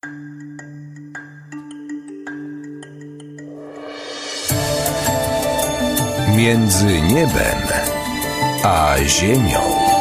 Między niebem a ziemią.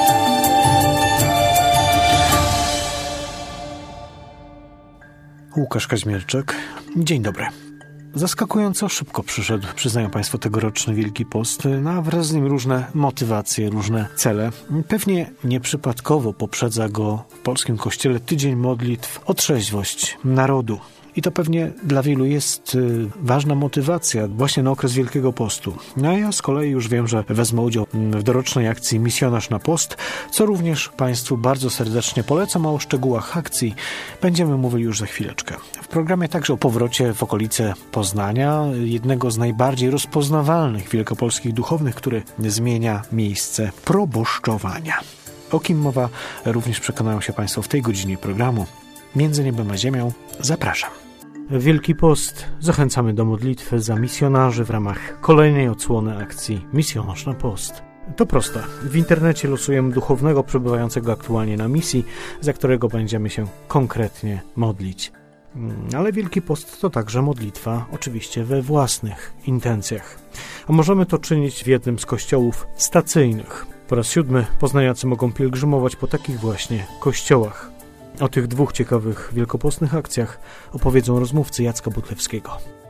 Łukasz Kaźmierczak. Dzień dobry. Zaskakująco szybko przyszedł, przyznają Państwo, tegoroczny Wielki Post, a wraz z nim różne motywacje, różne cele. Pewnie nieprzypadkowo poprzedza go w polskim kościele tydzień modlitw o trzeźwość narodu. I to pewnie dla wielu jest ważna motywacja właśnie na okres Wielkiego Postu. A ja z kolei już wiem, że wezmę udział w dorocznej akcji Misjonarz na Post, co również Państwu bardzo serdecznie polecam, a o szczegółach akcji będziemy mówili już za chwileczkę. W programie także o powrocie w okolice Poznania, jednego z najbardziej rozpoznawalnych wielkopolskich duchownych, który zmienia miejsce proboszczowania. O kim mowa również przekonają się Państwo w tej godzinie programu. Między niebem a ziemią zapraszam. Wielki Post. Zachęcamy do modlitwy za misjonarzy w ramach kolejnej odsłony akcji Misjonarz na Post. To proste. W internecie losujemy duchownego przebywającego aktualnie na misji, za którego będziemy się konkretnie modlić. Ale Wielki Post to także modlitwa, oczywiście we własnych intencjach. A możemy to czynić w jednym z kościołów stacyjnych. Po raz 7 poznaniacy mogą pielgrzymować po takich właśnie kościołach. O tych dwóch ciekawych wielkopostnych akcjach opowiedzą rozmówcy Jacka Butlewskiego.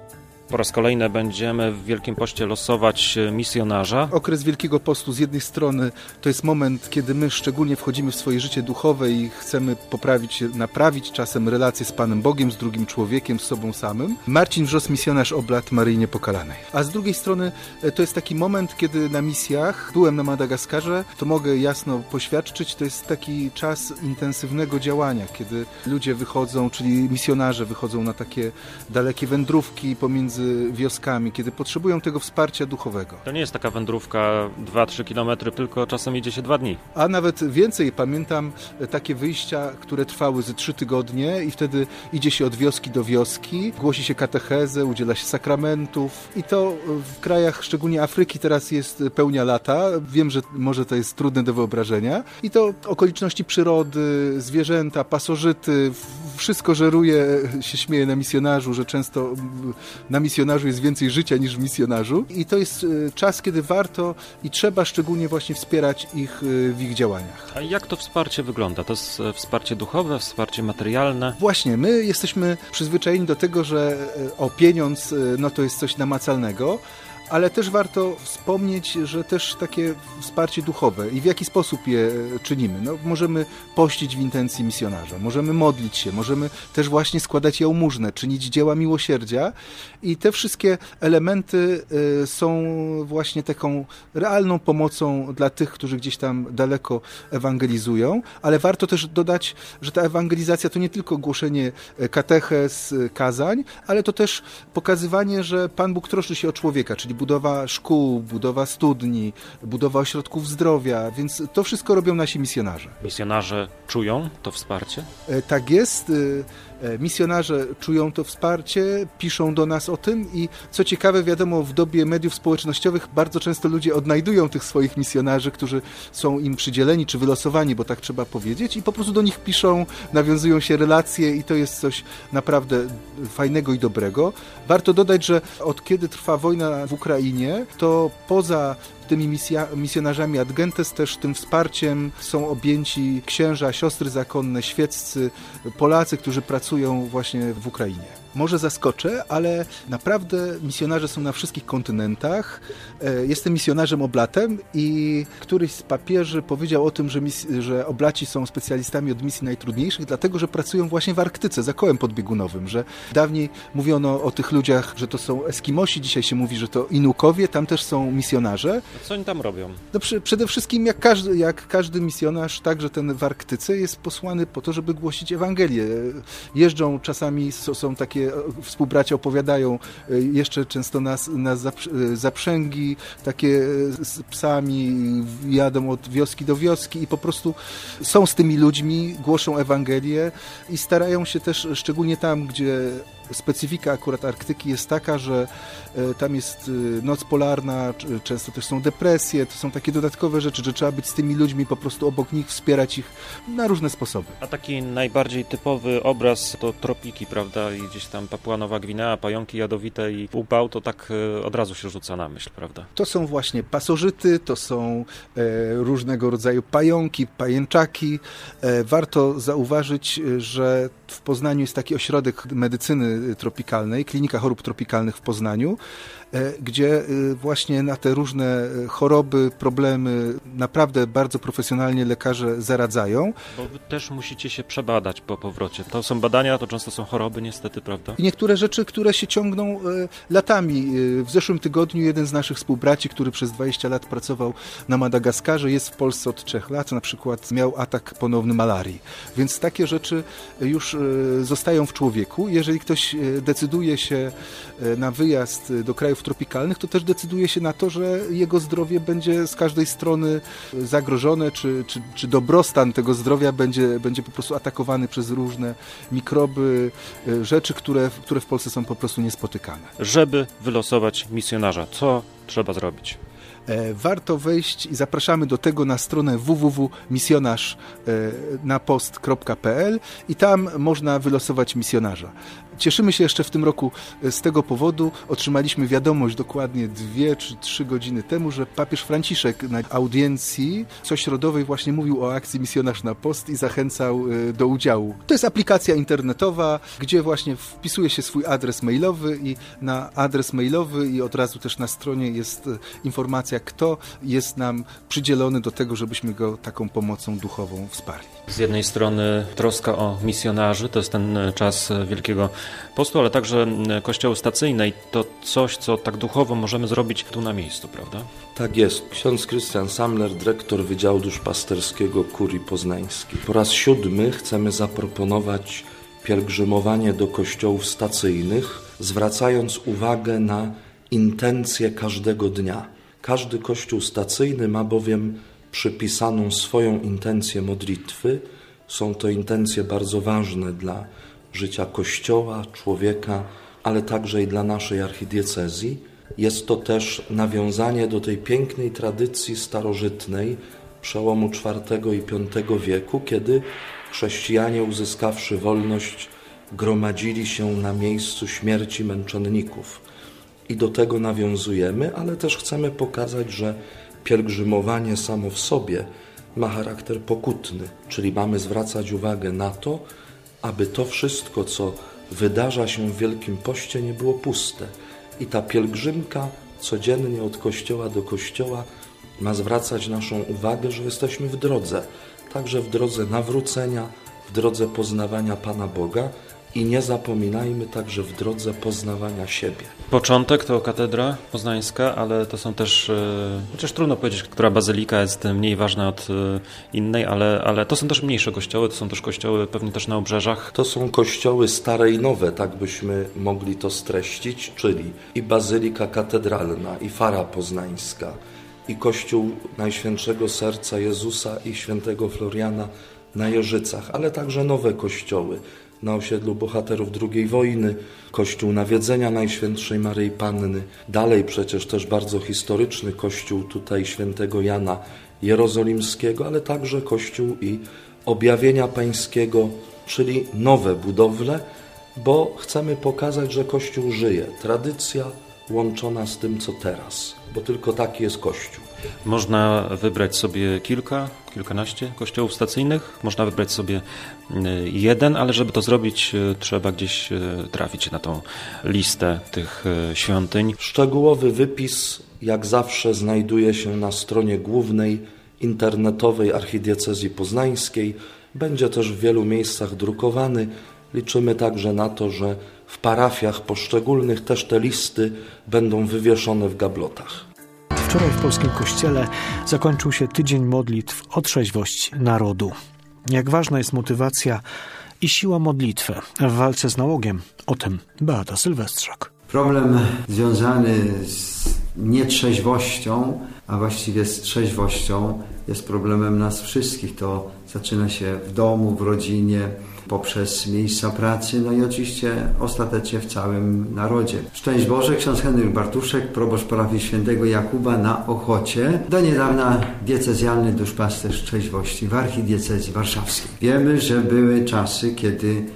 Po raz kolejny będziemy w Wielkim Poście losować misjonarza. Okres Wielkiego Postu z jednej strony to jest moment, kiedy my szczególnie wchodzimy w swoje życie duchowe i chcemy naprawić czasem relacje z Panem Bogiem, z drugim człowiekiem, z sobą samym. Marcin Wrzos, misjonarz oblat Maryi Niepokalanej. A z drugiej strony to jest taki moment, kiedy na misjach, byłem na Madagaskarze, to mogę jasno poświadczyć, to jest taki czas intensywnego działania, kiedy ludzie wychodzą, czyli misjonarze wychodzą na takie dalekie wędrówki pomiędzy wioskami, kiedy potrzebują tego wsparcia duchowego. To nie jest taka wędrówka 2-3 kilometry, tylko czasem idzie się 2 dni. A nawet więcej, pamiętam takie wyjścia, które trwały ze 3 tygodnie i wtedy idzie się od wioski do wioski, głosi się katechezę, udziela się sakramentów i to w krajach, szczególnie Afryki, teraz jest pełnia lata. Wiem, że może to jest trudne do wyobrażenia i to okoliczności przyrody, zwierzęta, pasożyty, wszystko żeruje, się śmieje na misjonarzu, że często na misjonarzu jest więcej życia niż w misjonarzu i to jest czas, kiedy warto i trzeba szczególnie właśnie wspierać ich w ich działaniach. A jak to wsparcie wygląda? To jest wsparcie duchowe, wsparcie materialne? Właśnie, my jesteśmy przyzwyczajeni do tego, że pieniądz to jest coś namacalnego, ale też warto wspomnieć, że też takie wsparcie duchowe i w jaki sposób je czynimy. Możemy pościć w intencji misjonarza, możemy modlić się, możemy też właśnie składać jałmużnę, czynić dzieła miłosierdzia i te wszystkie elementy są właśnie taką realną pomocą dla tych, którzy gdzieś tam daleko ewangelizują, ale warto też dodać, że ta ewangelizacja to nie tylko głoszenie katechez, kazań, ale to też pokazywanie, że Pan Bóg troszczy się o człowieka, czyli budowa szkół, budowa studni, budowa ośrodków zdrowia, więc to wszystko robią nasi misjonarze. Misjonarze czują to wsparcie? Tak jest. Misjonarze czują to wsparcie, piszą do nas o tym i co ciekawe, wiadomo, w dobie mediów społecznościowych bardzo często ludzie odnajdują tych swoich misjonarzy, którzy są im przydzieleni czy wylosowani, bo tak trzeba powiedzieć, i po prostu do nich piszą, nawiązują się relacje i to jest coś naprawdę fajnego i dobrego. Warto dodać, że od kiedy trwa wojna w Ukrainie, to poza tymi misjonarzami ad gentes też tym wsparciem są objęci księża, siostry zakonne, świeccy, Polacy, którzy pracują właśnie w Ukrainie. Może zaskoczę, ale naprawdę misjonarze są na wszystkich kontynentach. Jestem misjonarzem oblatem i któryś z papieży powiedział o tym, że oblaci są specjalistami od misji najtrudniejszych, dlatego że pracują właśnie w Arktyce, za kołem podbiegunowym, że dawniej mówiono o tych ludziach, że to są Eskimosi, dzisiaj się mówi, że to Inukowie, tam też są misjonarze. Co oni tam robią? Przede wszystkim jak każdy misjonarz, także ten w Arktyce jest posłany po to, żeby głosić Ewangelię. Jeżdżą czasami, są takie współbracia opowiadają, jeszcze często nas zaprzęgi takie z psami, jadą od wioski do wioski i po prostu są z tymi ludźmi, głoszą Ewangelię i starają się też, szczególnie tam, gdzie Specyfika akurat Arktyki jest taka, że tam jest noc polarna, często też są depresje, to są takie dodatkowe rzeczy, że trzeba być z tymi ludźmi, po prostu obok nich, wspierać ich na różne sposoby. A taki najbardziej typowy obraz to tropiki, prawda? I gdzieś tam Papua Nowa Gwinea, pająki jadowite i upał, to tak od razu się rzuca na myśl, prawda? To są właśnie pasożyty, to są różnego rodzaju pająki, pajęczaki. Warto zauważyć, że w Poznaniu jest taki ośrodek medycyny tropikalnej, Klinika Chorób Tropikalnych w Poznaniu, gdzie właśnie na te różne choroby, problemy naprawdę bardzo profesjonalnie lekarze zaradzają. Bo wy też musicie się przebadać po powrocie. To są badania, to często są choroby niestety, prawda? I niektóre rzeczy, które się ciągną latami. W zeszłym tygodniu jeden z naszych współbraci, który przez 20 lat pracował na Madagaskarze, jest w Polsce od 3 lat, na przykład miał atak ponowny malarii. Więc takie rzeczy już zostają w człowieku. Jeżeli ktoś decyduje się na wyjazd do krajów tropikalnych, to też decyduje się na to, że jego zdrowie będzie z każdej strony zagrożone, czy dobrostan tego zdrowia będzie po prostu atakowany przez różne mikroby, rzeczy, które w Polsce są po prostu niespotykane. Żeby wylosować misjonarza, co trzeba zrobić? Warto wejść i zapraszamy do tego na stronę www.misjonarznapost.pl i tam można wylosować misjonarza. Cieszymy się jeszcze w tym roku z tego powodu. Otrzymaliśmy wiadomość dokładnie 2 czy 3 godziny temu, że papież Franciszek na audiencji cośrodowej właśnie mówił o akcji Misjonarz na Post i zachęcał do udziału. To jest aplikacja internetowa, gdzie właśnie wpisuje się swój adres mailowy i na adres mailowy i od razu też na stronie jest informacja, kto jest nam przydzielony do tego, żebyśmy go taką pomocą duchową wsparli. Z jednej strony troska o misjonarzy, to jest ten czas Wielkiego Postu, ale także kościoły stacyjne i to coś, co tak duchowo możemy zrobić tu na miejscu, prawda? Tak jest. Ksiądz Krystian Samler, dyrektor Wydziału Duszpasterskiego Kurii Poznańskiej. Po raz 7 chcemy zaproponować pielgrzymowanie do kościołów stacyjnych, zwracając uwagę na intencje każdego dnia. Każdy kościół stacyjny ma bowiem przypisaną swoją intencję modlitwy. Są to intencje bardzo ważne dla życia Kościoła, człowieka, ale także i dla naszej archidiecezji. Jest to też nawiązanie do tej pięknej tradycji starożytnej przełomu IV i V wieku, kiedy chrześcijanie, uzyskawszy wolność, gromadzili się na miejscu śmierci męczenników. I do tego nawiązujemy, ale też chcemy pokazać, że pielgrzymowanie samo w sobie ma charakter pokutny, czyli mamy zwracać uwagę na to, aby to wszystko, co wydarza się w Wielkim Poście, nie było puste. I ta pielgrzymka codziennie od kościoła do kościoła ma zwracać naszą uwagę, że jesteśmy w drodze, także w drodze nawrócenia, w drodze poznawania Pana Boga i nie zapominajmy także w drodze poznawania siebie. Początek to katedra poznańska, ale to są też, chociaż trudno powiedzieć, która bazylika jest mniej ważna od innej, ale to są też mniejsze kościoły, to są też kościoły pewnie też na obrzeżach. To są kościoły stare i nowe, tak byśmy mogli to streścić, czyli i bazylika katedralna, i fara poznańska, i kościół Najświętszego Serca Jezusa i świętego Floriana na Jeżycach, ale także nowe kościoły na osiedlu bohaterów II wojny, kościół Nawiedzenia Najświętszej Maryi Panny, dalej przecież też bardzo historyczny kościół tutaj świętego Jana Jerozolimskiego, ale także kościół i Objawienia Pańskiego, czyli nowe budowle, bo chcemy pokazać, że Kościół żyje. Tradycja łączona z tym, co teraz, bo tylko taki jest Kościół. Można wybrać sobie kilkanaście kościołów stacyjnych, można wybrać sobie jeden, ale żeby to zrobić, trzeba gdzieś trafić na tą listę tych świątyń. Szczegółowy wypis, jak zawsze, znajduje się na stronie głównej internetowej Archidiecezji Poznańskiej. Będzie też w wielu miejscach drukowany. Liczymy także na to, że w parafiach poszczególnych też te listy będą wywieszone w gablotach. Wczoraj w polskim kościele zakończył się tydzień modlitw o trzeźwość narodu. Jak ważna jest motywacja i siła modlitwy w walce z nałogiem? O tym Beata Sylwestrzak. Problem związany z nietrzeźwością, a właściwie z trzeźwością, jest problemem nas wszystkich. To zaczyna się w domu, w rodzinie, poprzez miejsca pracy, no i oczywiście ostatecznie w całym narodzie. Szczęść Boże, ksiądz Henryk Bartuszek, proboszcz parafii świętego Jakuba na Ochocie, do niedawna diecezjalny duszpasterz trzeźwości w archidiecezji warszawskiej. Wiemy, że były czasy, kiedy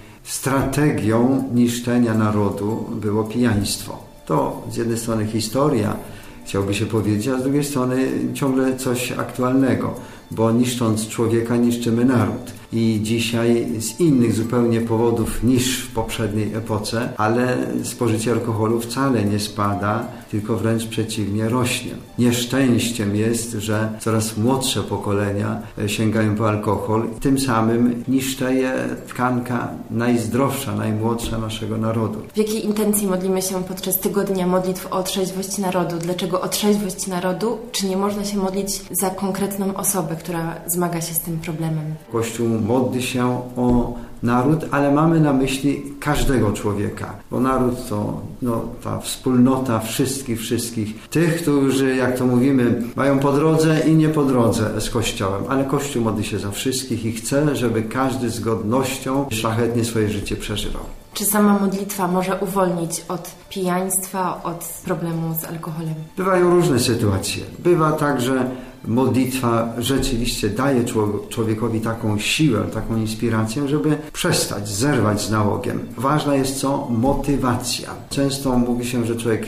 strategią niszczenia narodu było pijaństwo. To z jednej strony historia, chciałby się powiedzieć, a z drugiej strony ciągle coś aktualnego, bo niszcząc człowieka niszczymy naród. I dzisiaj z innych zupełnie powodów niż w poprzedniej epoce, ale spożycie alkoholu wcale nie spada, tylko wręcz przeciwnie rośnie. Nieszczęściem jest, że coraz młodsze pokolenia sięgają po alkohol i tym samym niszczeje tkanka najzdrowsza, najmłodsza naszego narodu. W jakiej intencji modlimy się podczas tygodnia modlitw o trzeźwość narodu? Dlaczego o trzeźwość narodu? Czy nie można się modlić za konkretną osobę, która zmaga się z tym problemem? Kościół modli się o naród, ale mamy na myśli każdego człowieka, bo naród to ta wspólnota wszystkich tych, którzy, jak to mówimy, mają po drodze i nie po drodze z Kościołem, ale Kościół modli się za wszystkich i chce, żeby każdy z godnością szlachetnie swoje życie przeżywał. Czy sama modlitwa może uwolnić od pijaństwa, od problemu z alkoholem? Bywają różne sytuacje. Bywa tak, że modlitwa rzeczywiście daje człowiekowi taką siłę, taką inspirację, żeby przestać, zerwać z nałogiem. Ważna jest motywacja. Często mówi się, że człowiek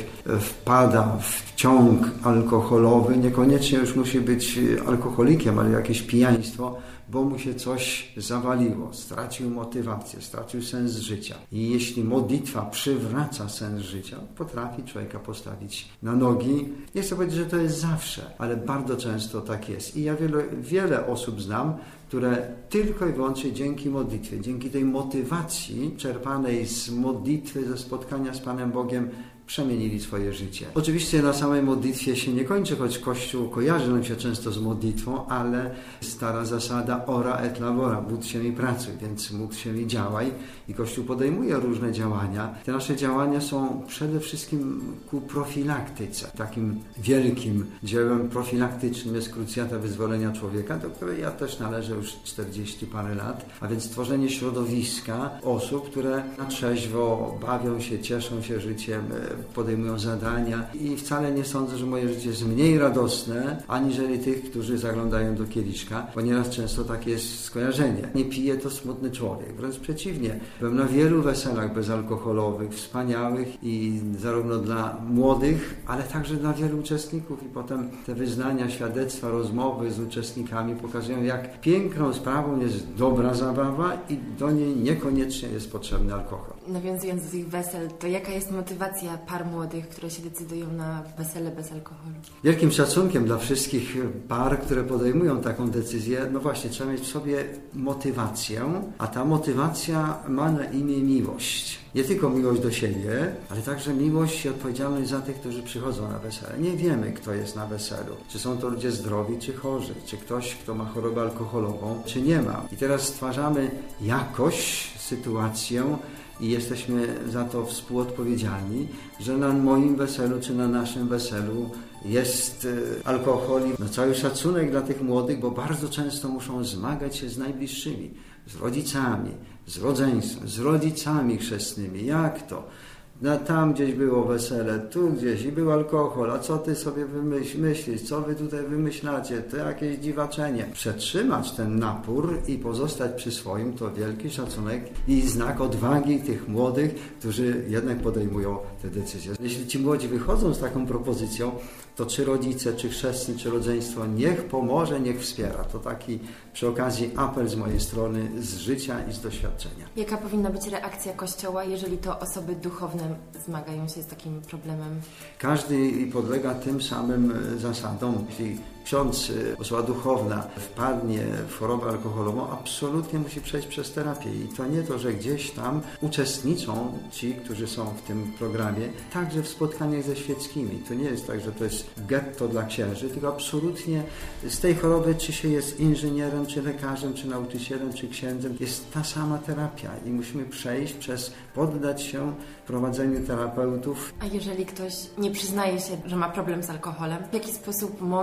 wpada w ciąg alkoholowy, niekoniecznie już musi być alkoholikiem, ale jakieś pijaństwo, bo mu się coś zawaliło, stracił motywację, stracił sens życia. I jeśli modlitwa przywraca sens życia, potrafi człowieka postawić na nogi. Nie chcę powiedzieć, że to jest zawsze, ale bardzo często tak jest. I ja wiele osób znam, które tylko i wyłącznie dzięki modlitwie, dzięki tej motywacji czerpanej z modlitwy, ze spotkania z Panem Bogiem, przemienili swoje życie. Oczywiście na samej modlitwie się nie kończy, choć Kościół kojarzy nam się często z modlitwą, ale stara zasada ora et labora, módl się i pracuj, więc módl się i działaj. I Kościół podejmuje różne działania. Te nasze działania są przede wszystkim ku profilaktyce. Takim wielkim dziełem profilaktycznym jest Krucjata Wyzwolenia Człowieka, do której ja też należę już 40 parę lat, a więc tworzenie środowiska osób, które na trzeźwo bawią się, cieszą się życiem, podejmują zadania i wcale nie sądzę, że moje życie jest mniej radosne, aniżeli tych, którzy zaglądają do kieliszka, ponieważ często takie jest skojarzenie. Nie pije, to smutny człowiek. Wręcz przeciwnie. Byłem na wielu weselach bezalkoholowych, wspaniałych i zarówno dla młodych, ale także dla wielu uczestników i potem te wyznania, świadectwa, rozmowy z uczestnikami pokazują, jak piękną sprawą jest dobra zabawa i do niej niekoniecznie jest potrzebny alkohol. Nawiązując do tych wesel, to jaka jest motywacja par młodych, które się decydują na wesele bez alkoholu? Wielkim szacunkiem dla wszystkich par, które podejmują taką decyzję, no właśnie, trzeba mieć w sobie motywację, a ta motywacja ma na imię miłość. Nie tylko miłość do siebie, ale także miłość i odpowiedzialność za tych, którzy przychodzą na wesele. Nie wiemy, kto jest na weselu. Czy są to ludzie zdrowi, czy chorzy, czy ktoś, kto ma chorobę alkoholową, czy nie ma. I teraz stwarzamy jakoś sytuację, i jesteśmy za to współodpowiedzialni, że na moim weselu czy na naszym weselu jest alkohol. No, cały szacunek dla tych młodych, bo bardzo często muszą zmagać się z najbliższymi, z rodzicami, z rodzeństwem, z rodzicami chrzestnymi. Jak to? No, tam gdzieś było wesele, tu gdzieś i był alkohol, a co ty sobie myślisz, co wy tutaj wymyślacie, to jakieś dziwaczenie. Przetrzymać ten napór i pozostać przy swoim to wielki szacunek i znak odwagi tych młodych, którzy jednak podejmują te decyzje. Jeśli ci młodzi wychodzą z taką propozycją, to czy rodzice, czy chrzestni, czy rodzeństwo, niech pomoże, niech wspiera. To taki przy okazji apel z mojej strony z życia i z doświadczenia. Jaka powinna być reakcja Kościoła, jeżeli to osoby duchowne zmagają się z takim problemem? Każdy podlega tym samym zasadom. Jeśli ksiądz, osoba duchowna wpadnie w chorobę alkoholową, absolutnie musi przejść przez terapię. I to nie to, że gdzieś tam uczestniczą ci, którzy są w tym programie, także w spotkaniach ze świeckimi. To nie jest tak, że to jest getto dla księży, tylko absolutnie z tej choroby, czy się jest inżynierem, czy lekarzem, czy nauczycielem, czy księdzem, jest ta sama terapia i musimy przejść poddać się prowadzeniu terapeutów. A jeżeli ktoś nie przyznaje się, że ma problem z alkoholem, w jaki sposób mądrze i z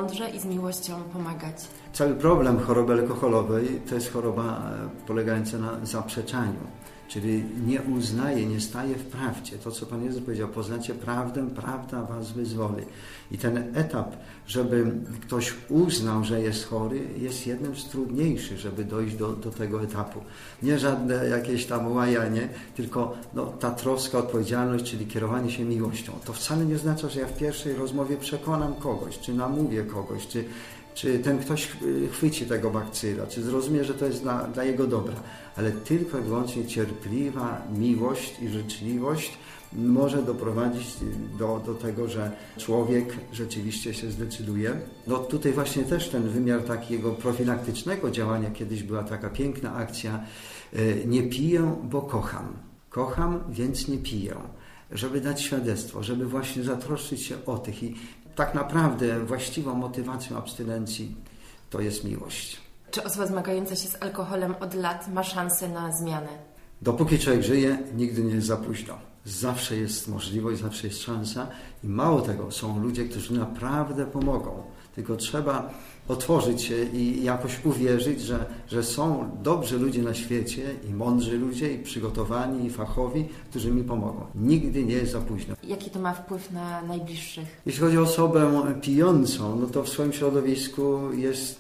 miłością pomagać? Cały problem choroby alkoholowej to jest choroba polegająca na zaprzeczaniu. Czyli nie uznaje, nie staje w prawdzie. To, co Pan Jezus powiedział, poznacie prawdę, prawda was wyzwoli. I ten etap, żeby ktoś uznał, że jest chory, jest jednym z trudniejszych, żeby dojść do tego etapu. Nie żadne jakieś tam łajanie, tylko ta troska, odpowiedzialność, czyli kierowanie się miłością. To wcale nie oznacza, że ja w pierwszej rozmowie przekonam kogoś, czy namówię kogoś, czy ten ktoś chwyci tego bakcyla, czy zrozumie, że to jest dla jego dobra. Ale tylko i wyłącznie cierpliwa miłość i życzliwość może doprowadzić do tego, że człowiek rzeczywiście się zdecyduje. Tutaj właśnie też ten wymiar takiego profilaktycznego działania, kiedyś była taka piękna akcja, nie piję, bo kocham. Kocham, więc nie piję. Żeby dać świadectwo, żeby właśnie zatroszczyć się o tych. I tak naprawdę właściwą motywacją abstynencji to jest miłość. Czy osoba zmagająca się z alkoholem od lat ma szansę na zmianę? Dopóki człowiek żyje, nigdy nie jest za późno. Zawsze jest możliwość, zawsze jest szansa i mało tego, są ludzie, którzy naprawdę pomogą. Tylko trzeba otworzyć się i jakoś uwierzyć, że są dobrzy ludzie na świecie i mądrzy ludzie i przygotowani i fachowi, którzy mi pomogą. Nigdy nie jest za późno. Jaki to ma wpływ na najbliższych? Jeśli chodzi o osobę pijącą, to w swoim środowisku jest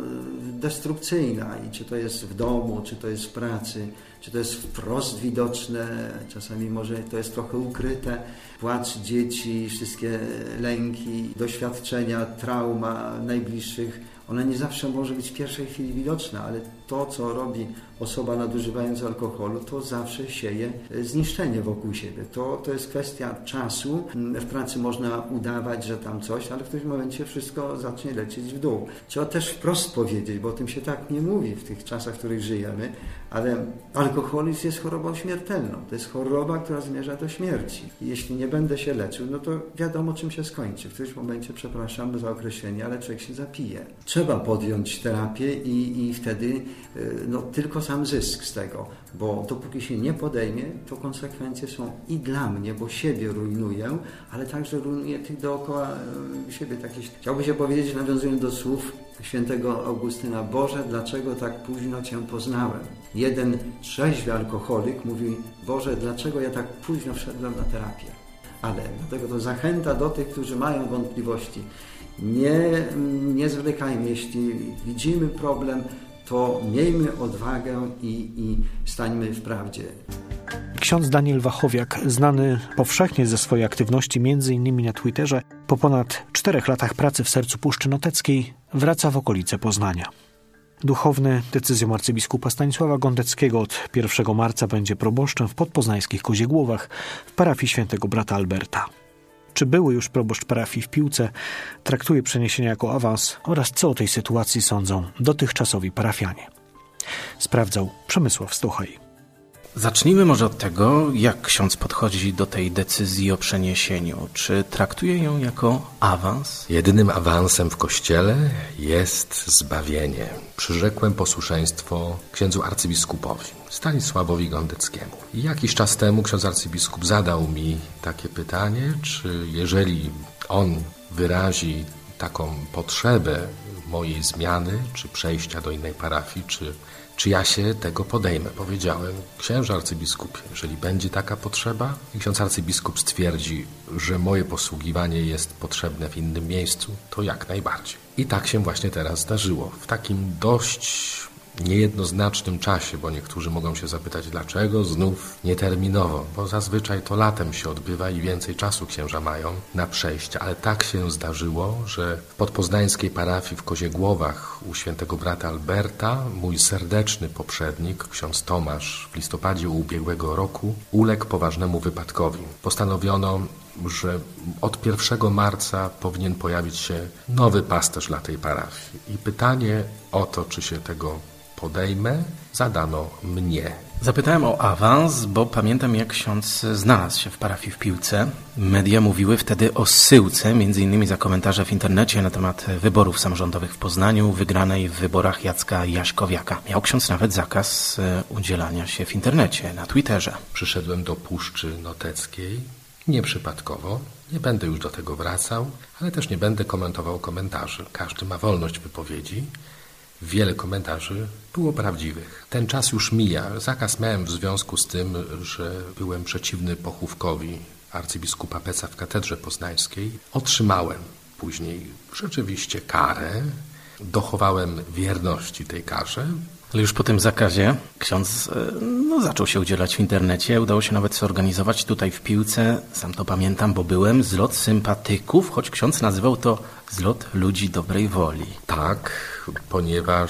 destrukcyjna i czy to jest w domu, czy to jest w pracy, czy to jest wprost widoczne, czasami może to jest trochę ukryte. Płacz dzieci, wszystkie lęki, doświadczenia, trauma najbliższych, ona nie zawsze może być w pierwszej chwili widoczna, ale to, co robi osoba nadużywająca alkoholu, to zawsze sieje zniszczenie wokół siebie. To jest kwestia czasu. W pracy można udawać, że tam coś, ale w którymś momencie wszystko zacznie lecieć w dół. Trzeba też wprost powiedzieć, bo o tym się tak nie mówi w tych czasach, w których żyjemy, ale alkoholizm jest chorobą śmiertelną. To jest choroba, która zmierza do śmierci. I jeśli nie będę się leczył, to wiadomo, czym się skończy. W którymś momencie, przepraszam za określenie, ale człowiek się zapije. Trzeba podjąć terapię i wtedy tylko sam zysk z tego, bo dopóki się nie podejmie, to konsekwencje są i dla mnie, bo siebie rujnuję, ale także rujnuję tych dookoła siebie. Chciałbym się powiedzieć, nawiązując do słów świętego Augustyna: Boże, dlaczego tak późno Cię poznałem? Jeden trzeźwy alkoholik mówi: Boże, dlaczego ja tak późno wszedłem na terapię? Ale dlatego to zachęta do tych, którzy mają wątpliwości. Nie zwlekajmy, jeśli widzimy problem, to miejmy odwagę i stańmy w prawdzie. Ksiądz Daniel Wachowiak, znany powszechnie ze swojej aktywności m.in. na Twitterze, po ponad 4 latach pracy w sercu Puszczy Noteckiej wraca w okolice Poznania. Duchowny decyzją arcybiskupa Stanisława Gondeckiego od 1 marca będzie proboszczem w podpoznańskich Koziegłowach w parafii świętego brata Alberta. Czy były już proboszcz parafii w Piłce traktuje przeniesienie jako awans oraz co o tej sytuacji sądzą dotychczasowi parafianie. Sprawdzał Przemysław Stochaj. Zacznijmy może od tego, jak ksiądz podchodzi do tej decyzji o przeniesieniu. Czy traktuje ją jako awans? Jedynym awansem w Kościele jest zbawienie. Przyrzekłem posłuszeństwo księdzu arcybiskupowi Stanisławowi Gondeckiemu. I jakiś czas temu ksiądz arcybiskup zadał mi takie pytanie, czy jeżeli on wyrazi taką potrzebę mojej zmiany, czy przejścia do innej parafii, czy ja się tego podejmę. Powiedziałem: księże arcybiskupie, jeżeli będzie taka potrzeba i ksiądz arcybiskup stwierdzi, że moje posługiwanie jest potrzebne w innym miejscu, to jak najbardziej. I tak się właśnie teraz zdarzyło. W takim dość niejednoznacznym czasie, bo niektórzy mogą się zapytać, dlaczego znów nieterminowo, bo zazwyczaj to latem się odbywa i więcej czasu księża mają na przejście, ale tak się zdarzyło, że w podpoznańskiej parafii w Koziegłowach u świętego brata Alberta mój serdeczny poprzednik, ksiądz Tomasz, w listopadzie ubiegłego roku uległ poważnemu wypadkowi. Postanowiono, że od 1 marca powinien pojawić się nowy pasterz dla tej parafii. I pytanie o to, czy się tego podejmę, zadano mnie. Zapytałem o awans, bo pamiętam, jak ksiądz znalazł się w parafii w Piłce. Media mówiły wtedy o zsyłce, m.in. za komentarze w internecie na temat wyborów samorządowych w Poznaniu, wygranej w wyborach Jacka Jaśkowiaka. Miał ksiądz nawet zakaz udzielania się w internecie, na Twitterze. Przyszedłem do Puszczy Noteckiej Nieprzypadkowo, nie będę już do tego wracał, ale też nie będę komentował komentarzy. Każdy ma wolność wypowiedzi. Wiele komentarzy było prawdziwych. Ten czas już mija. Zakaz miałem w związku z tym, że byłem przeciwny pochówkowi arcybiskupa Peca w katedrze poznańskiej. Otrzymałem później rzeczywiście karę. Dochowałem wierności tej karze. Ale już po tym zakazie ksiądz zaczął się udzielać w internecie. Udało się nawet zorganizować tutaj w Piłce, sam to pamiętam, bo byłem, zlot sympatyków, choć ksiądz nazywał to zlot ludzi dobrej woli. Tak, ponieważ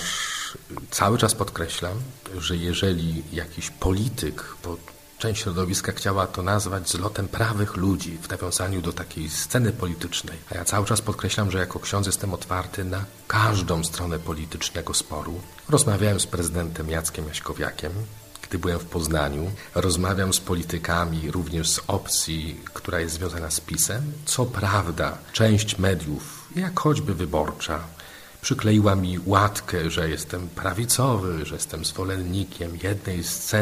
cały czas podkreślam, że jeżeli jakiś polityk, bo część środowiska chciała to nazwać zlotem prawych ludzi w nawiązaniu do takiej sceny politycznej, a ja cały czas podkreślam, że jako ksiądz jestem otwarty na każdą stronę politycznego sporu. Rozmawiałem z prezydentem Jackiem Jaśkowiakiem, gdy byłem w Poznaniu. Rozmawiam z politykami również z opcji, która jest związana z PiS-em. Co prawda, część mediów, jak choćby Wyborcza, przykleiła mi łatkę, że jestem prawicowy, że jestem zwolennikiem jednej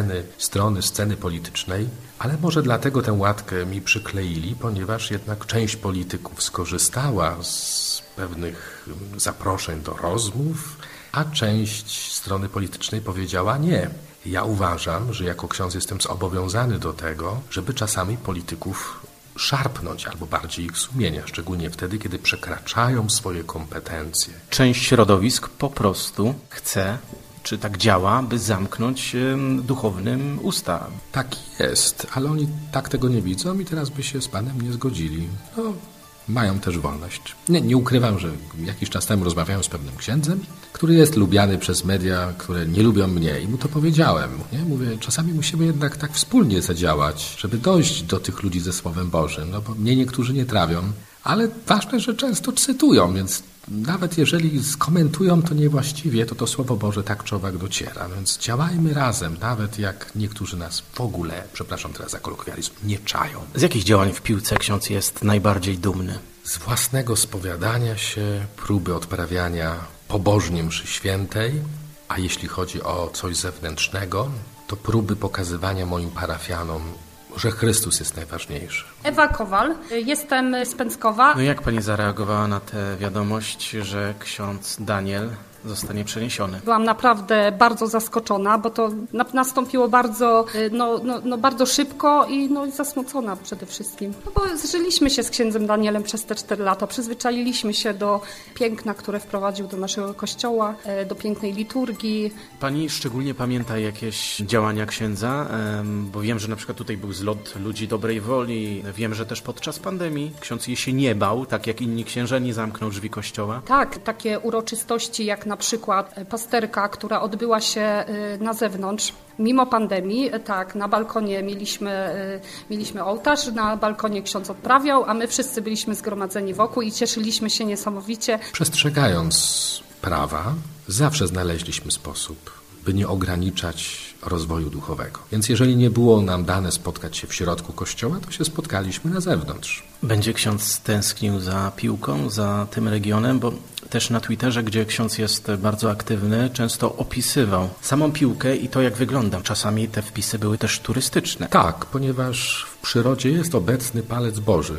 strony sceny politycznej, ale może dlatego tę łatkę mi przykleili, ponieważ jednak część polityków skorzystała z pewnych zaproszeń do rozmów, a część strony politycznej powiedziała nie. Ja uważam, że jako ksiądz jestem zobowiązany do tego, żeby czasami polityków szarpnąć albo bardziej ich sumienia, szczególnie wtedy, kiedy przekraczają swoje kompetencje. Część środowisk po prostu chce, czy tak działa, by zamknąć duchownym usta. Tak jest, ale oni tak tego nie widzą i teraz by się z Panem nie zgodzili. No, mają też wolność. Nie ukrywam, że jakiś czas temu rozmawiałem z pewnym księdzem, który jest lubiany przez media, które nie lubią mnie i mu to powiedziałem. Nie? Mówię, czasami musimy jednak tak wspólnie zadziałać, żeby dojść do tych ludzi ze Słowem Bożym, no bo mnie niektórzy nie trawią, ale ważne, że często cytują, więc nawet jeżeli skomentują to niewłaściwie, to Słowo Boże tak czy owak dociera. Więc działajmy razem, nawet jak niektórzy nas w ogóle, przepraszam teraz za kolokwializm, nie czają. Z jakich działań w Piłce ksiądz jest najbardziej dumny? Z własnego spowiadania się, próby odprawiania pobożnie mszy świętej, a jeśli chodzi o coś zewnętrznego, to próby pokazywania moim parafianom, że Chrystus jest najważniejszy. Ewa Kowal, jestem z Pęckowa. No jak pani zareagowała na tę wiadomość, że ksiądz Daniel zostanie przeniesiony? Byłam naprawdę bardzo zaskoczona, bo to nastąpiło bardzo, bardzo szybko i zasmucona przede wszystkim. No bo zżyliśmy się z księdzem Danielem przez te 4 lata, przyzwyczailiśmy się do piękna, które wprowadził do naszego kościoła, do pięknej liturgii. Pani szczególnie pamięta jakieś działania księdza? Bo wiem, że na przykład tutaj był zlot ludzi dobrej woli. Wiem, że też podczas pandemii ksiądz jej się nie bał, tak jak inni księża, nie zamknął drzwi kościoła. Tak, takie uroczystości jak na przykład pasterka, która odbyła się na zewnątrz, mimo pandemii, tak, na balkonie mieliśmy ołtarz, na balkonie ksiądz odprawiał, a my wszyscy byliśmy zgromadzeni wokół i cieszyliśmy się niesamowicie. Przestrzegając prawa, zawsze znaleźliśmy sposób, by nie ograniczać rozwoju duchowego. Więc jeżeli nie było nam dane spotkać się w środku kościoła, to się spotkaliśmy na zewnątrz. Będzie ksiądz tęsknił za Piłką, za tym regionem, bo też na Twitterze, gdzie ksiądz jest bardzo aktywny, często opisywał samą Piłkę i to, jak wygląda. Czasami te wpisy były też turystyczne. Tak, ponieważ w przyrodzie jest obecny palec Boży.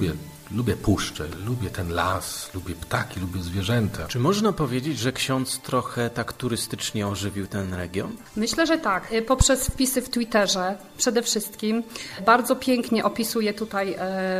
Lubię puszczę, lubię ten las, lubię ptaki, lubię zwierzęta. Czy można powiedzieć, że ksiądz trochę tak turystycznie ożywił ten region? Myślę, że tak. Poprzez wpisy w Twitterze przede wszystkim bardzo pięknie opisuje tutaj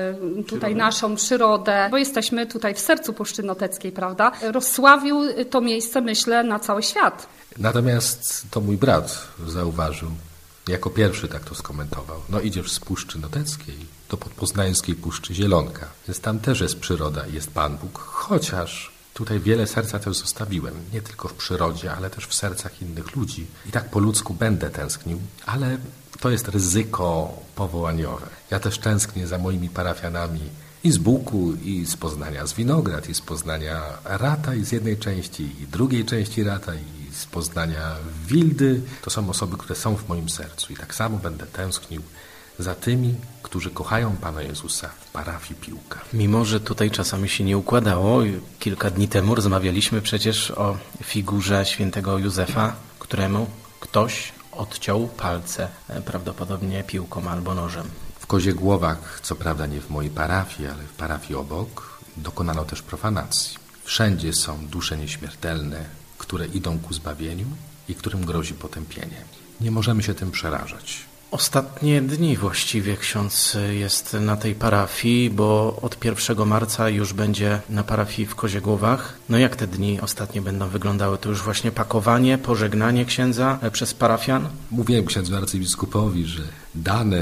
naszą przyrodę, bo jesteśmy tutaj w sercu Puszczy Noteckiej, prawda? Rozsławił to miejsce, myślę, na cały świat. Natomiast to mój brat zauważył, jako pierwszy tak to skomentował. No idziesz z Puszczy Noteckiej do podpoznańskiej Puszczy Zielonka, więc tam też jest przyroda i jest Pan Bóg, chociaż tutaj wiele serca też zostawiłem, nie tylko w przyrodzie, ale też w sercach innych ludzi. I tak po ludzku będę tęsknił, ale to jest ryzyko powołaniowe. Ja też tęsknię za moimi parafianami i z Buku, i z Poznania z Winograd, i z Poznania Rata, i z jednej części, i drugiej części Rata, i z Poznania Wildy. To są osoby, które są w moim sercu i tak samo będę tęsknił za tymi, którzy kochają Pana Jezusa w parafii Piłka. Mimo że tutaj czasami się nie układało, kilka dni temu rozmawialiśmy przecież o figurze świętego Józefa, któremu ktoś odciął palce, prawdopodobnie piłką albo nożem. W W Koziegłowach, co prawda nie w mojej parafii, ale w parafii obok, dokonano też profanacji. Wszędzie są dusze nieśmiertelne, które idą ku zbawieniu i którym grozi potępienie. Nie możemy się tym przerażać. Ostatnie dni właściwie ksiądz jest na tej parafii, bo od 1 marca już będzie na parafii w Koziegłowach. No jak te dni ostatnie będą wyglądały? To już właśnie pakowanie, pożegnanie księdza przez parafian? Mówiłem księdzu arcybiskupowi, że dane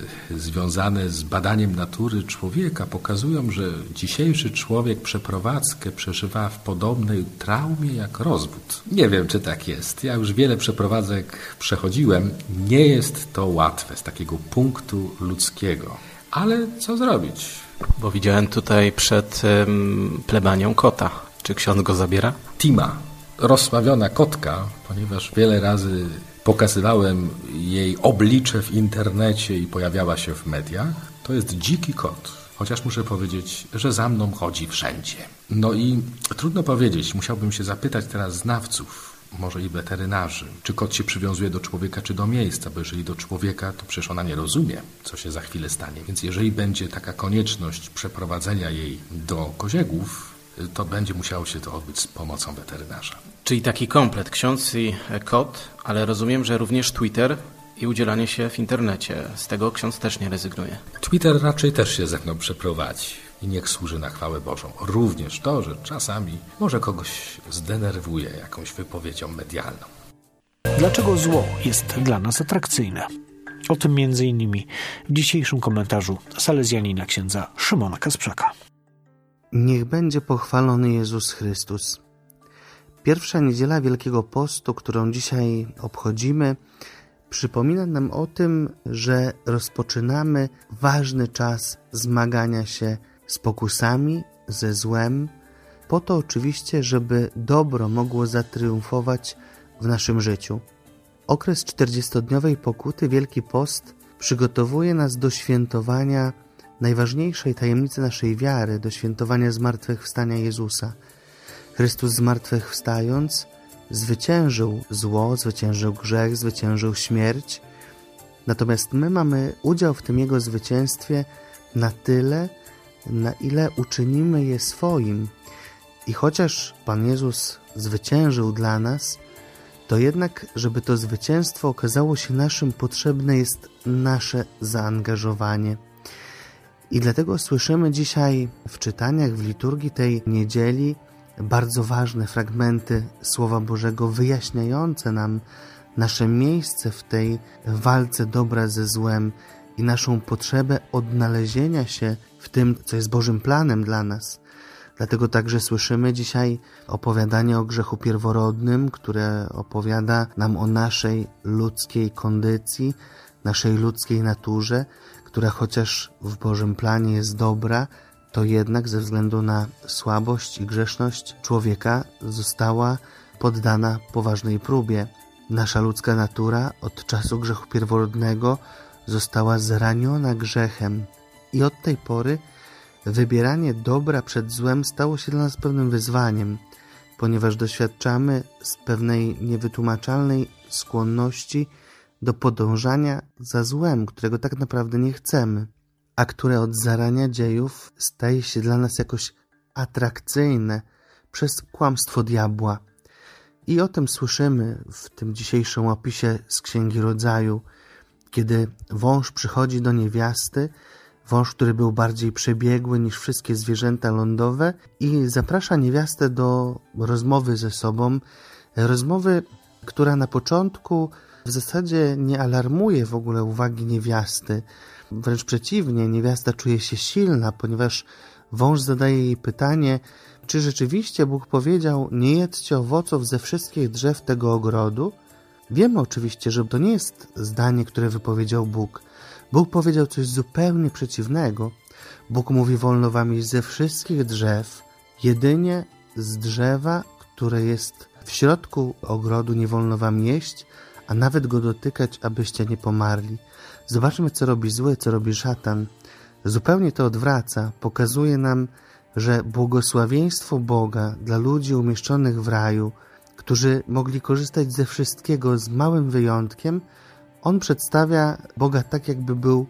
związane z badaniem natury człowieka pokazują, że dzisiejszy człowiek przeprowadzkę przeżywa w podobnej traumie jak rozwód. Nie wiem, czy tak jest. Ja już wiele przeprowadzek przechodziłem. Nie jest to łatwe z takiego punktu ludzkiego. Ale co zrobić? Bo widziałem tutaj przed plebanią kota. Czy ksiądz go zabiera? Tima, rozsławiona kotka, ponieważ wiele razy pokazywałem jej oblicze w internecie i pojawiała się w mediach. To jest dziki kot, chociaż muszę powiedzieć, że za mną chodzi wszędzie. No i trudno powiedzieć, musiałbym się zapytać teraz znawców, może i weterynarzy, czy kot się przywiązuje do człowieka, czy do miejsca, bo jeżeli do człowieka, to przecież ona nie rozumie, co się za chwilę stanie. Więc jeżeli będzie taka konieczność przeprowadzenia jej do Koziegłów, to będzie musiało się to odbyć z pomocą weterynarza. Czyli taki komplet, ksiądz i kot, ale rozumiem, że również Twitter i udzielanie się w internecie. Z tego ksiądz też nie rezygnuje. Twitter raczej też się ze mną przeprowadzi i niech służy na chwałę Bożą. Również to, że czasami może kogoś zdenerwuje jakąś wypowiedzią medialną. Dlaczego zło jest dla nas atrakcyjne? O tym m.in. w dzisiejszym komentarzu salezjanina księdza Szymona Kasprzaka. Niech będzie pochwalony Jezus Chrystus. Pierwsza niedziela Wielkiego Postu, którą dzisiaj obchodzimy, przypomina nam o tym, że rozpoczynamy ważny czas zmagania się z pokusami, ze złem, po to oczywiście, żeby dobro mogło zatriumfować w naszym życiu. Okres 40-dniowej pokuty, Wielki Post, przygotowuje nas do świętowania najważniejszej tajemnicy naszej wiary, do świętowania zmartwychwstania Jezusa. Chrystus zmartwychwstając zwyciężył zło, zwyciężył grzech, zwyciężył śmierć. Natomiast my mamy udział w tym Jego zwycięstwie na tyle, na ile uczynimy je swoim. I chociaż Pan Jezus zwyciężył dla nas, to jednak, żeby to zwycięstwo okazało się naszym, potrzebne jest nasze zaangażowanie. I dlatego słyszymy dzisiaj w czytaniach, w liturgii tej niedzieli bardzo ważne fragmenty Słowa Bożego wyjaśniające nam nasze miejsce w tej walce dobra ze złem i naszą potrzebę odnalezienia się w tym, co jest Bożym planem dla nas. Dlatego także słyszymy dzisiaj opowiadanie o grzechu pierworodnym, które opowiada nam o naszej ludzkiej kondycji, naszej ludzkiej naturze, która chociaż w Bożym planie jest dobra, to jednak ze względu na słabość i grzeszność człowieka została poddana poważnej próbie. Nasza ludzka natura od czasu grzechu pierworodnego została zraniona grzechem i od tej pory wybieranie dobra przed złem stało się dla nas pewnym wyzwaniem, ponieważ doświadczamy z pewnej niewytłumaczalnej skłonności do podążania za złem, którego tak naprawdę nie chcemy, a które od zarania dziejów staje się dla nas jakoś atrakcyjne przez kłamstwo diabła. I o tym słyszymy w tym dzisiejszym opisie z Księgi Rodzaju, kiedy wąż przychodzi do niewiasty, wąż, który był bardziej przebiegły niż wszystkie zwierzęta lądowe, i zaprasza niewiastę do rozmowy ze sobą. Rozmowy, która na początku w zasadzie nie alarmuje w ogóle uwagi niewiasty. Wręcz przeciwnie, niewiasta czuje się silna, ponieważ wąż zadaje jej pytanie, czy rzeczywiście Bóg powiedział: nie jedzcie owoców ze wszystkich drzew tego ogrodu? Wiemy oczywiście, że to nie jest zdanie, które wypowiedział Bóg. Bóg powiedział coś zupełnie przeciwnego. Bóg mówi: wolno wam jeść ze wszystkich drzew, jedynie z drzewa, które jest w środku ogrodu, nie wolno wam jeść, a nawet go dotykać, abyście nie pomarli. Zobaczmy, co robi zły, co robi szatan. Zupełnie to odwraca. Pokazuje nam, że błogosławieństwo Boga dla ludzi umieszczonych w raju, którzy mogli korzystać ze wszystkiego z małym wyjątkiem, on przedstawia Boga tak, jakby był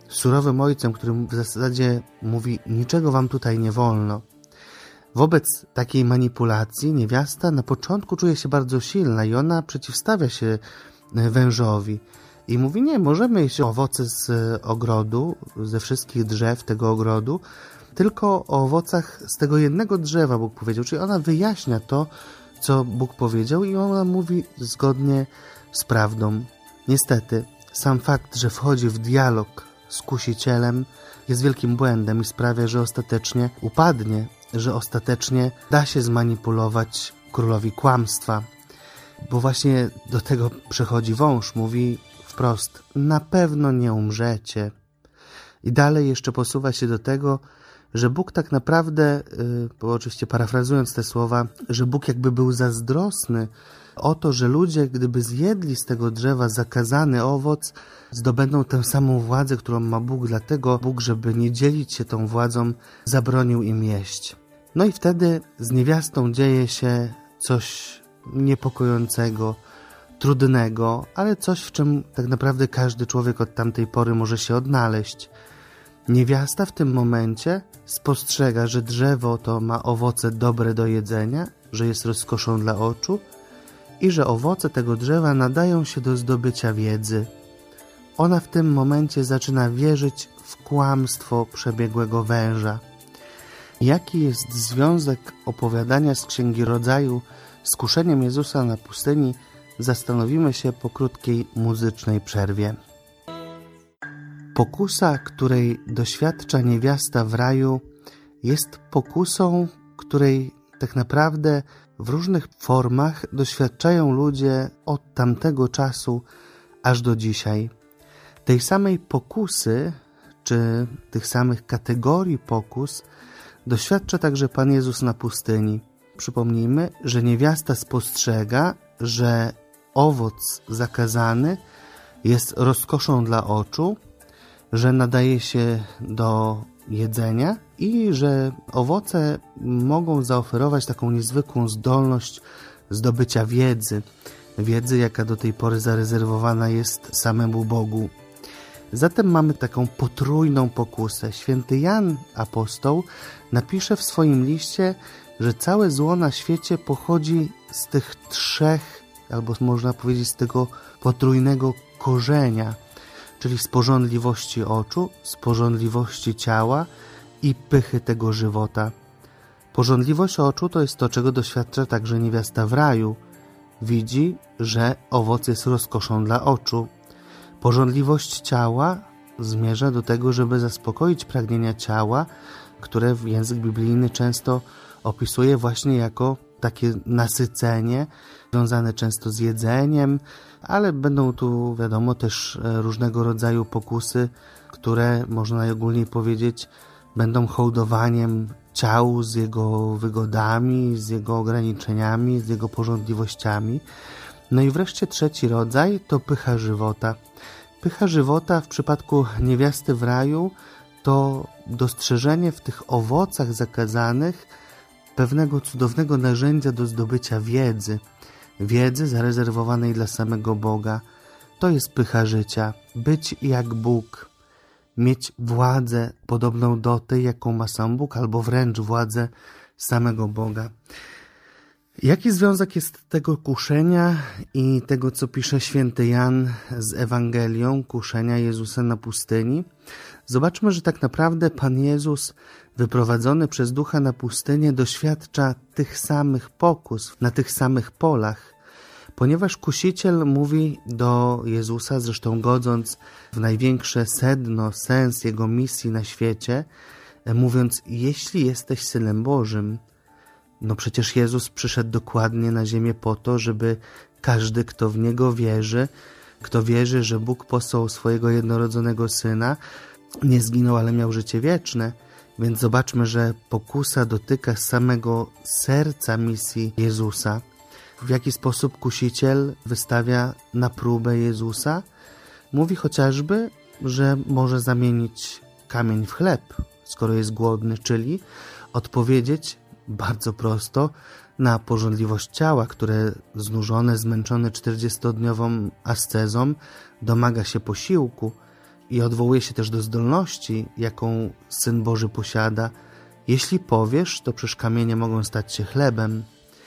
surowym ojcem, który w zasadzie mówi: niczego wam tutaj nie wolno. Wobec takiej manipulacji niewiasta na początku czuje się bardzo silna i ona przeciwstawia się wężowi i mówi: nie, możemy jeść owoce z ogrodu, ze wszystkich drzew tego ogrodu, tylko o owocach z tego jednego drzewa Bóg powiedział. Czyli ona wyjaśnia to, co Bóg powiedział, i ona mówi zgodnie z prawdą. Niestety, sam fakt, że wchodzi w dialog z kusicielem, jest wielkim błędem i sprawia, że ostatecznie upadnie, że ostatecznie da się zmanipulować królowi kłamstwa. Bo właśnie do tego przechodzi wąż, mówi wprost: na pewno nie umrzecie. I dalej jeszcze posuwa się do tego, że Bóg tak naprawdę, bo oczywiście parafrazując te słowa, że Bóg jakby był zazdrosny o to, że ludzie, gdyby zjedli z tego drzewa zakazany owoc, zdobędą tę samą władzę, którą ma Bóg. Dlatego Bóg, żeby nie dzielić się tą władzą, zabronił im jeść. No i wtedy z niewiastą dzieje się coś niepokojącego, trudnego, ale coś, w czym tak naprawdę każdy człowiek od tamtej pory może się odnaleźć. Niewiasta w tym momencie spostrzega, że drzewo to ma owoce dobre do jedzenia, że jest rozkoszą dla oczu i że owoce tego drzewa nadają się do zdobycia wiedzy. Ona w tym momencie zaczyna wierzyć w kłamstwo przebiegłego węża. Jaki jest związek opowiadania z Księgi Rodzaju z kuszeniem Jezusa na pustyni, zastanowimy się po krótkiej muzycznej przerwie. Pokusa, której doświadcza niewiasta w raju, jest pokusą, której tak naprawdę w różnych formach doświadczają ludzie od tamtego czasu aż do dzisiaj. Tej samej pokusy, czy tych samych kategorii pokus doświadcza także Pan Jezus na pustyni. Przypomnijmy, że niewiasta spostrzega, że owoc zakazany jest rozkoszą dla oczu, że nadaje się do jedzenia i że owoce mogą zaoferować taką niezwykłą zdolność zdobycia wiedzy, jaka do tej pory zarezerwowana jest samemu Bogu. Zatem mamy taką potrójną pokusę. Święty Jan Apostoł napisze w swoim liście, że całe zło na świecie pochodzi z tych trzech, albo można powiedzieć z tego potrójnego korzenia, czyli z pożądliwości oczu, z pożądliwości ciała i pychy tego żywota. Pożądliwość oczu to jest to, czego doświadcza także niewiasta w raju. Widzi, że owoc jest rozkoszą dla oczu. Pożądliwość ciała zmierza do tego, żeby zaspokoić pragnienia ciała, które język biblijny często opisuje właśnie jako takie nasycenie, związane często z jedzeniem, ale będą tu, wiadomo, też różnego rodzaju pokusy, które, można najogólniej powiedzieć, będą hołdowaniem ciału z jego wygodami, z jego ograniczeniami, z jego pożądliwościami. No i wreszcie trzeci rodzaj to pycha żywota. Pycha żywota w przypadku niewiasty w raju to dostrzeżenie w tych owocach zakazanych pewnego cudownego narzędzia do zdobycia wiedzy zarezerwowanej dla samego Boga. To jest pycha życia. Być jak Bóg, mieć władzę podobną do tej, jaką ma sam Bóg, albo wręcz władzę samego Boga. Jaki związek jest tego kuszenia i tego, co pisze święty Jan z Ewangelią, kuszenia Jezusa na pustyni? Zobaczmy, że tak naprawdę Pan Jezus, wyprowadzony przez Ducha na pustynię, doświadcza tych samych pokus na tych samych polach, ponieważ kusiciel mówi do Jezusa, zresztą godząc w największe sedno, sens Jego misji na świecie, mówiąc: jeśli jesteś Synem Bożym. No przecież Jezus przyszedł dokładnie na ziemię po to, żeby każdy, kto w Niego wierzy, kto wierzy, że Bóg posłał swojego jednorodzonego Syna, nie zginął, ale miał życie wieczne. Więc zobaczmy, że pokusa dotyka samego serca misji Jezusa. W jaki sposób kusiciel wystawia na próbę Jezusa? Mówi chociażby, że może zamienić kamień w chleb, skoro jest głodny, czyli odpowiedzieć bardzo prosto na pożądliwość ciała, które znużone, zmęczone 40-dniową ascezą domaga się posiłku. i odwołuje się też do zdolności, jaką Syn Boży posiada. Jeśli powiesz, to przecież kamienie mogą stać się chlebem.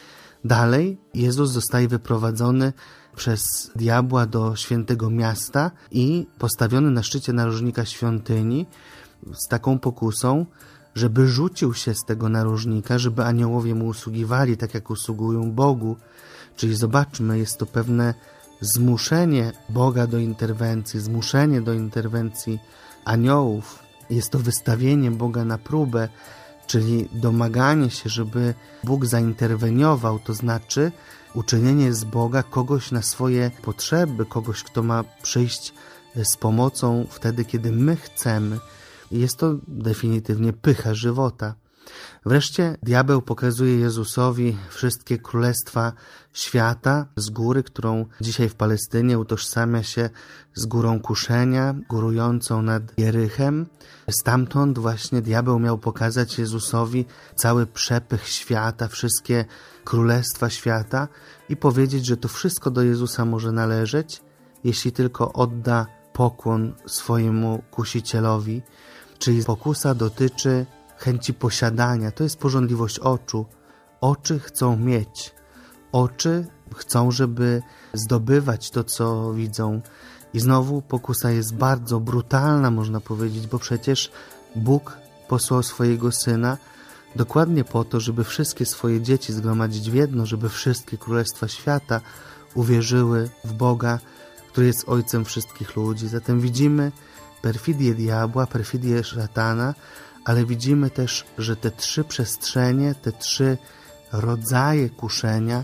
Dalej Jezus zostaje wyprowadzony przez diabła do świętego miasta i postawiony na szczycie narożnika świątyni z taką pokusą, żeby rzucił się z tego narożnika, żeby aniołowie mu usługiwali tak, jak usługują Bogu. Czyli zobaczmy, jest to pewne zmuszenie Boga do interwencji, zmuszenie do interwencji aniołów. Jest to wystawienie Boga na próbę, czyli domaganie się, żeby Bóg zainterweniował, to znaczy uczynienie z Boga kogoś na swoje potrzeby, kogoś, kto ma przyjść z pomocą wtedy, kiedy my chcemy. Jest to definitywnie pycha żywota. Wreszcie diabeł pokazuje Jezusowi wszystkie królestwa świata z góry, którą dzisiaj w Palestynie utożsamia się z górą kuszenia, górującą nad Jerychem. Stamtąd właśnie diabeł miał pokazać Jezusowi cały przepych świata, wszystkie królestwa świata i powiedzieć, że to wszystko do Jezusa może należeć, jeśli tylko odda pokłon swojemu kusicielowi. Czyli pokusa dotyczy chęci posiadania. To jest pożądliwość oczu. Oczy chcą mieć. Oczy chcą, żeby zdobywać to, co widzą. I znowu pokusa jest bardzo brutalna, można powiedzieć, bo przecież Bóg posłał swojego Syna dokładnie po to, żeby wszystkie swoje dzieci zgromadzić w jedno, żeby wszystkie królestwa świata uwierzyły w Boga, który jest Ojcem wszystkich ludzi. Zatem widzimy perfidię diabła, perfidię szatana, ale widzimy też, że te trzy przestrzenie, te trzy rodzaje kuszenia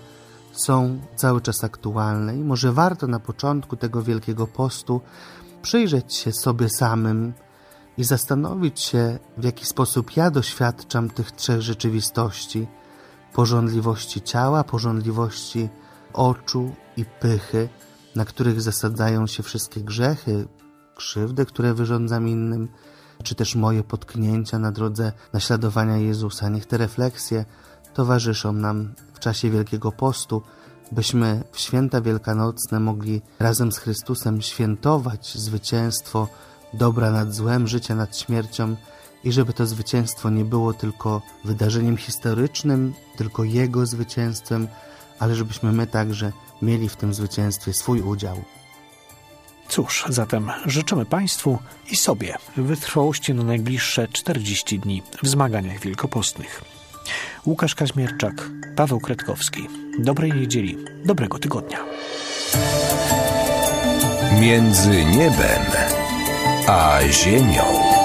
są cały czas aktualne i może warto na początku tego Wielkiego Postu przyjrzeć się sobie samym i zastanowić się, w jaki sposób ja doświadczam tych trzech rzeczywistości: pożądliwości ciała, pożądliwości oczu i pychy, na których zasadzają się wszystkie grzechy, krzywdy, które wyrządzam innym, czy też moje potknięcia na drodze naśladowania Jezusa. Niech te refleksje towarzyszą nam w czasie Wielkiego Postu, byśmy w święta wielkanocne mogli razem z Chrystusem świętować zwycięstwo dobra nad złem, życia nad śmiercią i żeby to zwycięstwo nie było tylko wydarzeniem historycznym, tylko Jego zwycięstwem, ale żebyśmy my także mieli w tym zwycięstwie swój udział. Cóż, zatem życzymy Państwu i sobie wytrwałości na najbliższe 40 dni w zmaganiach wielkopostnych. Łukasz Kaźmierczak, Paweł Kretkowski. Dobrej niedzieli, dobrego tygodnia. Między niebem a ziemią.